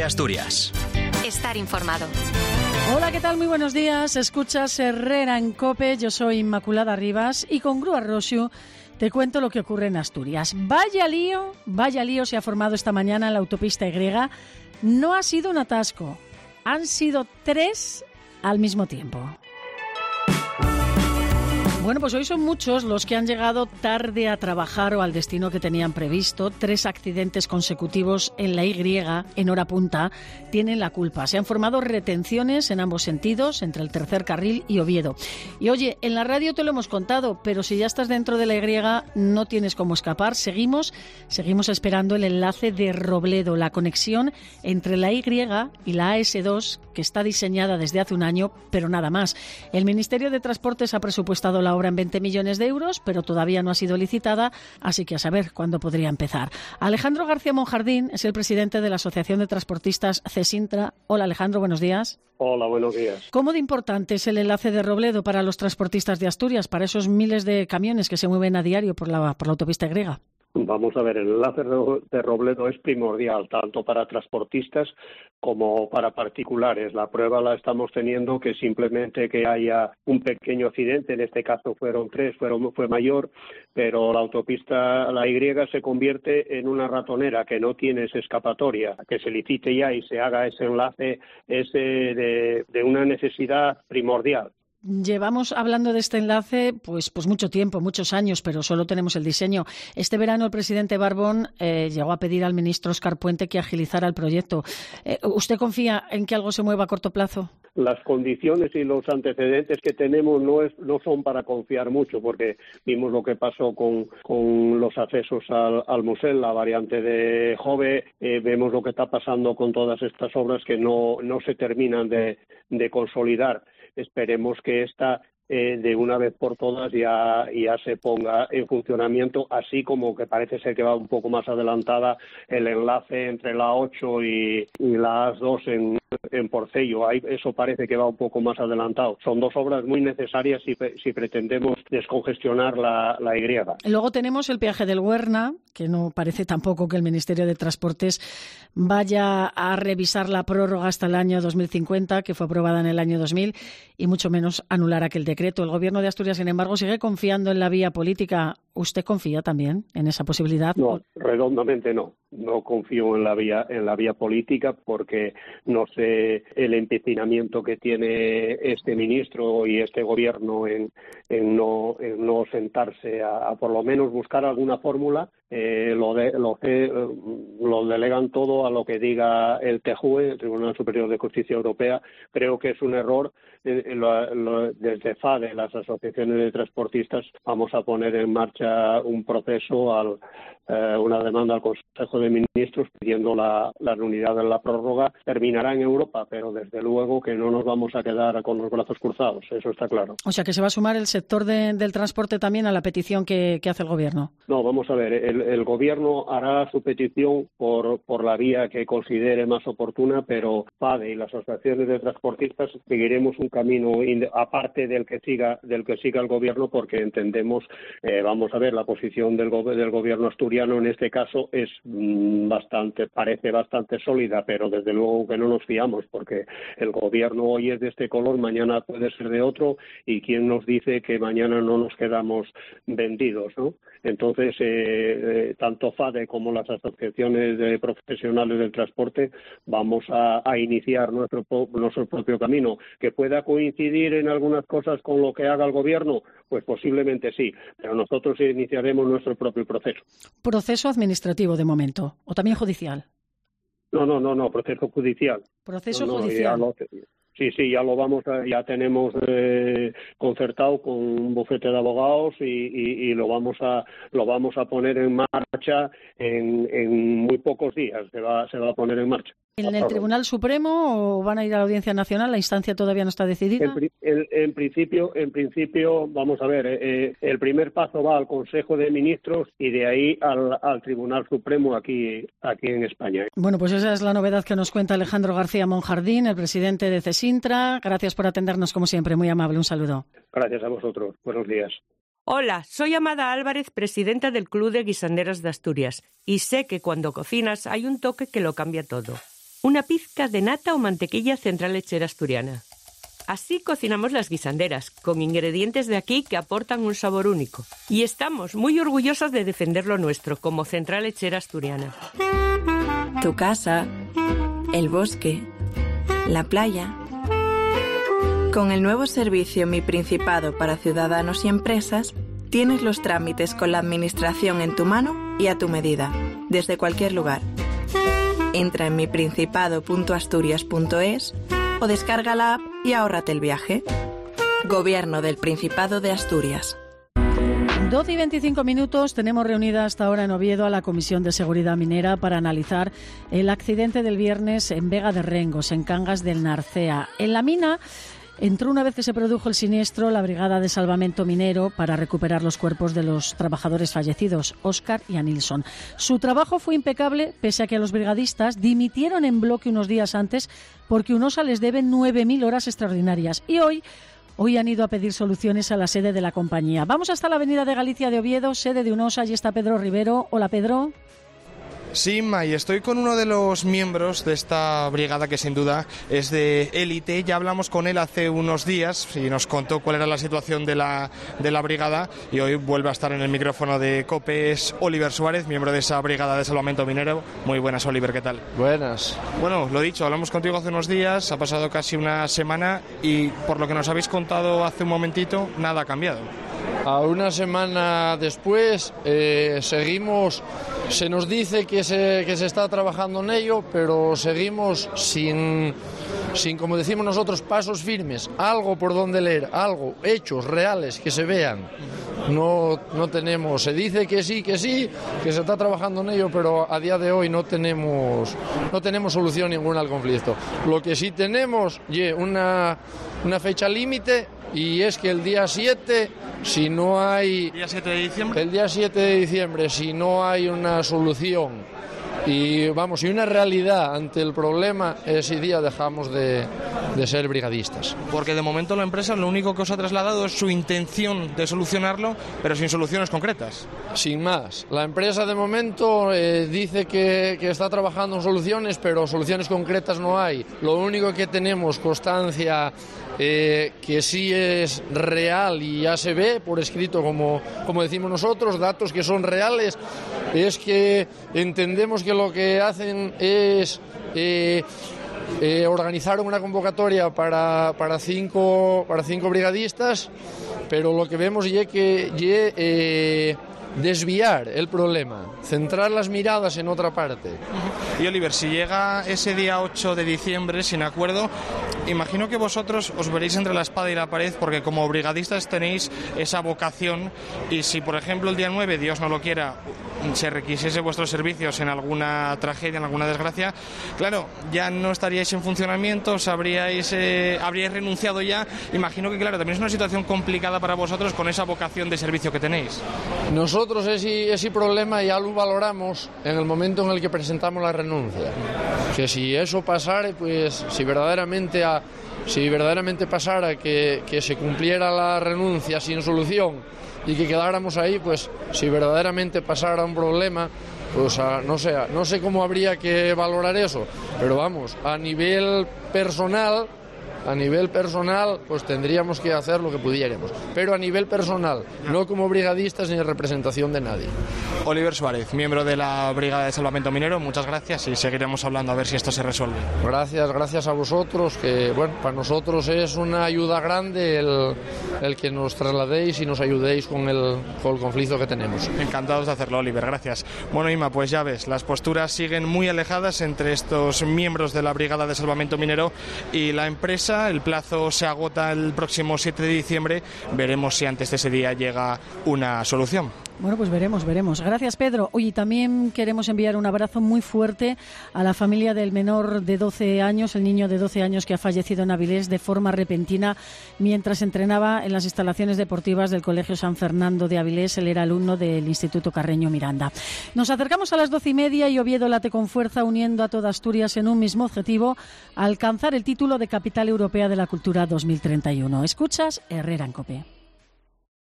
Asturias. Estar informado. Hola, ¿qué tal? Muy buenos días. Escuchas Herrera en COPE. Yo soy Inmaculada Rivas y con Grúa Roxu te cuento lo que ocurre en Asturias. Vaya lío se ha formado esta mañana en la autopista Y. No ha sido un atasco, han sido 3 al mismo tiempo. Bueno, pues hoy son muchos los que han llegado tarde a trabajar o al destino que tenían previsto. 3 accidentes consecutivos en la Y, en hora punta, tienen la culpa. Se han formado retenciones en ambos sentidos, entre el tercer carril y Oviedo. Y oye, en la radio te lo hemos contado, pero si ya estás dentro de la Y, no tienes cómo escapar. Seguimos esperando el enlace de Robledo, la conexión entre la Y y la AS2, que está diseñada desde hace un año, pero nada más. El Ministerio de Transportes ha presupuestado la obra en 20 millones de euros, pero todavía no ha sido licitada, así que a saber cuándo podría empezar. Alejandro García Monjardín es el presidente de la Asociación de Transportistas CESINTRA. Hola, Alejandro, buenos días. Hola, buenos días. ¿Cómo de importante es el enlace de Robledo para los transportistas de Asturias, para esos miles de camiones que se mueven a diario por la autopista Y? Vamos a ver, el enlace de Robledo es primordial, tanto para transportistas como para particulares. La prueba la estamos teniendo que simplemente que haya un pequeño accidente, en este caso fueron 3, fue mayor, pero la autopista, la Y, se convierte en una ratonera que no tiene escapatoria. Que se licite ya y se haga ese enlace es de una necesidad primordial. Llevamos hablando de este enlace pues mucho tiempo, muchos años, pero solo tenemos el diseño. Este verano el presidente Barbón llegó a pedir al ministro Óscar Puente que agilizara el proyecto. ¿Usted confía en que algo se mueva a corto plazo? Las condiciones y los antecedentes que tenemos no son para confiar mucho, porque vimos lo que pasó con los accesos al Musel, la variante de Jove, vemos lo que está pasando con todas estas obras que no se terminan de consolidar. Esperemos que esta de una vez por todas ya se ponga en funcionamiento, así como que parece ser que va un poco más adelantada el enlace entre la 8 y la A2 en Porcello. Eso parece que va un poco más adelantado. Son 2 obras muy necesarias si pretendemos descongestionar la Y. Luego tenemos el peaje del Huerna, que no parece tampoco que el Ministerio de Transportes vaya a revisar la prórroga hasta el año 2050, que fue aprobada en el año 2000, y mucho menos anular aquel decreto. El Gobierno de Asturias, sin embargo, sigue confiando en la vía política. ¿Usted confía también en esa posibilidad? No, redondamente no. No confío en la vía política porque no sé el empecinamiento que tiene este ministro y este gobierno en no sentarse a por lo menos buscar alguna fórmula. Lo delegan todo a lo que diga el TJUE, el Tribunal Superior de Justicia Europea. Creo que es un error. Desde FADE, las asociaciones de transportistas, vamos a poner en marcha un proceso, una demanda al Consejo de Ministros pidiendo la nulidad de la prórroga. Terminará en Europa, pero desde luego que no nos vamos a quedar con los brazos cruzados, eso está claro. O sea, que se va a sumar el sector del transporte también a la petición que hace el Gobierno. No, vamos a ver, el Gobierno hará su petición por la vía que considere más oportuna, pero FADE y las asociaciones de transportistas seguiremos un camino aparte del que siga el Gobierno, porque entendemos, vamos a ver, la posición del Gobierno asturiano en este caso es parece bastante sólida, pero desde luego que no nos fiamos, porque el Gobierno hoy es de este color, mañana puede ser de otro, y quién nos dice que mañana no nos quedamos vendidos, ¿no? Entonces, tanto FADE como las asociaciones de profesionales del transporte vamos a iniciar nuestro propio camino. ¿Que pueda coincidir en algunas cosas con lo que haga el Gobierno? Pues posiblemente sí, pero nosotros iniciaremos nuestro propio proceso. ¿Proceso administrativo de momento o también judicial? No, proceso judicial. ¿Proceso judicial? Sí, ya tenemos concertado con un bufete de abogados y lo vamos a poner en marcha en muy pocos días. Se va a poner en marcha. ¿En el Tribunal Supremo o van a ir a la Audiencia Nacional? ¿La instancia todavía no está decidida? En principio, vamos a ver, el primer paso va al Consejo de Ministros y de ahí al Tribunal Supremo aquí en España. Bueno, pues esa es la novedad que nos cuenta Alejandro García Monjardín, el presidente de CESINTRA. Gracias por atendernos, como siempre, muy amable. Un saludo. Gracias a vosotros. Buenos días. Hola, soy Amada Álvarez, presidenta del Club de Guisanderas de Asturias, y sé que cuando cocinas hay un toque que lo cambia todo. una pizca de nata o mantequilla Central Lechera Asturiana. Así cocinamos las guisanderas, con ingredientes de aquí que aportan un sabor único. Y estamos muy orgullosas de defender lo nuestro, como Central Lechera Asturiana. Tu casa, el bosque, la playa. Con el nuevo servicio Mi Principado para ciudadanos y empresas, tienes los trámites con la administración en tu mano y a tu medida, desde cualquier lugar. Entra en miprincipado.asturias.es o descarga la app y ahórrate el viaje. Gobierno del Principado de Asturias. 12 y 25 minutos, tenemos reunida hasta ahora en Oviedo a la Comisión de Seguridad Minera para analizar el accidente del viernes en Vega de Rengos, en Cangas del Narcea. En la mina entró, una vez que se produjo el siniestro, la Brigada de Salvamento Minero para recuperar los cuerpos de los trabajadores fallecidos, Óscar y Anilson. Su trabajo fue impecable, pese a que los brigadistas dimitieron en bloque unos días antes porque UNOSA les debe 9.000 horas extraordinarias. Y hoy han ido a pedir soluciones a la sede de la compañía. Vamos hasta la Avenida de Galicia de Oviedo, sede de UNOSA. Allí está Pedro Rivero. Hola, Pedro. Sí, May, estoy con uno de los miembros de esta brigada que sin duda es de élite. Ya hablamos con él hace unos días y nos contó cuál era la situación de la brigada, y hoy vuelve a estar en el micrófono de COPE. Es Oliver Suárez, miembro de esa brigada de salvamento minero. Muy buenas, Oliver, ¿qué tal? Buenas. Bueno, lo dicho, hablamos contigo hace unos días, ha pasado casi una semana y por lo que nos habéis contado hace un momentito, nada ha cambiado. A una semana después seguimos, se nos dice que se está trabajando en ello, pero seguimos sin, como decimos nosotros, pasos firmes, algo por donde leer, algo, hechos reales que se vean. No tenemos, se dice que sí, que se está trabajando en ello, pero a día de hoy no tenemos solución ninguna al conflicto. Lo que sí tenemos es una fecha límite, y es que el día 7, si no hay... ¿Día 7 de diciembre? El día 7 de diciembre, si no hay una solución y una realidad ante el problema, ese día dejamos de ser brigadistas. Porque de momento la empresa lo único que os ha trasladado es su intención de solucionarlo, pero sin soluciones concretas. Sin más. La empresa de momento dice que está trabajando en soluciones, pero soluciones concretas no hay. Lo único que tenemos constancia que sí es real y ya se ve por escrito, como decimos nosotros, datos que son reales, es que entendemos que lo que hacen es organizar una convocatoria para cinco brigadistas, pero lo que vemos es que desviar el problema, centrar las miradas en otra parte. Y Oliver, si llega ese día 8 de diciembre sin acuerdo, imagino que vosotros os veréis entre la espada y la pared, porque como brigadistas tenéis esa vocación, y si por ejemplo el día 9, Dios no lo quiera, se requisiese vuestros servicios en alguna tragedia, en alguna desgracia, claro, ya no estaríais en funcionamiento, habríais renunciado ya. Imagino que claro, también es una situación complicada para vosotros con esa vocación de servicio que tenéis. Nosotros ese problema ya lo valoramos en el momento en el que presentamos la renuncia, que si eso pasara, pues si verdaderamente pasara que se cumpliera la renuncia sin solución y que quedáramos ahí, pues si verdaderamente pasara un problema, pues no sé cómo habría que valorar eso, pero vamos, a nivel personal, pues tendríamos que hacer lo que pudiéramos, pero a nivel personal, no como brigadistas ni en representación de nadie. Oliver Suárez, miembro de la Brigada de Salvamento Minero, muchas gracias y seguiremos hablando a ver si esto se resuelve. Gracias a vosotros, que bueno, para nosotros es una ayuda grande el que nos trasladéis y nos ayudéis con el conflicto que tenemos. Encantados de hacerlo, Oliver, gracias. Bueno, Ima, pues ya ves, las posturas siguen muy alejadas entre estos miembros de la Brigada de Salvamento Minero y la empresa. El plazo se agota el próximo 7 de diciembre. Veremos si antes de ese día llega una solución. Bueno, pues veremos. Gracias, Pedro. Oye, también queremos enviar un abrazo muy fuerte a la familia del menor de 12 años, el niño de 12 años que ha fallecido en Avilés de forma repentina mientras entrenaba en las instalaciones deportivas del Colegio San Fernando de Avilés. Él era alumno del Instituto Carreño Miranda. Nos acercamos a las 12:30 y Oviedo late con fuerza, uniendo a toda Asturias en un mismo objetivo: alcanzar el título de Capital Europea de la Cultura 2031. Escuchas Herrera en COPE.